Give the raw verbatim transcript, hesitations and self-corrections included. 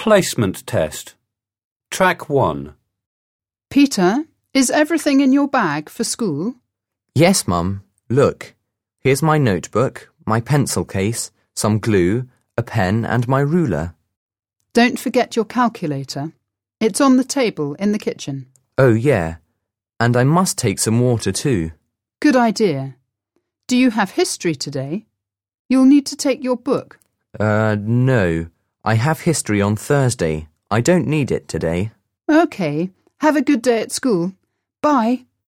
Placement test. Track one. Peter, is everything in your bag for school? Yes, Mum. Look, here's my notebook, my pencil case, some glue, a pen and my ruler. Don't forget your calculator. It's on the table in the kitchen. Oh, yeah. And I must take some water too. Good idea. Do you have history today? You'll need to take your book. Uh, no. I have history on Thursday. I don't need it today. OK. Have a good day at school. Bye.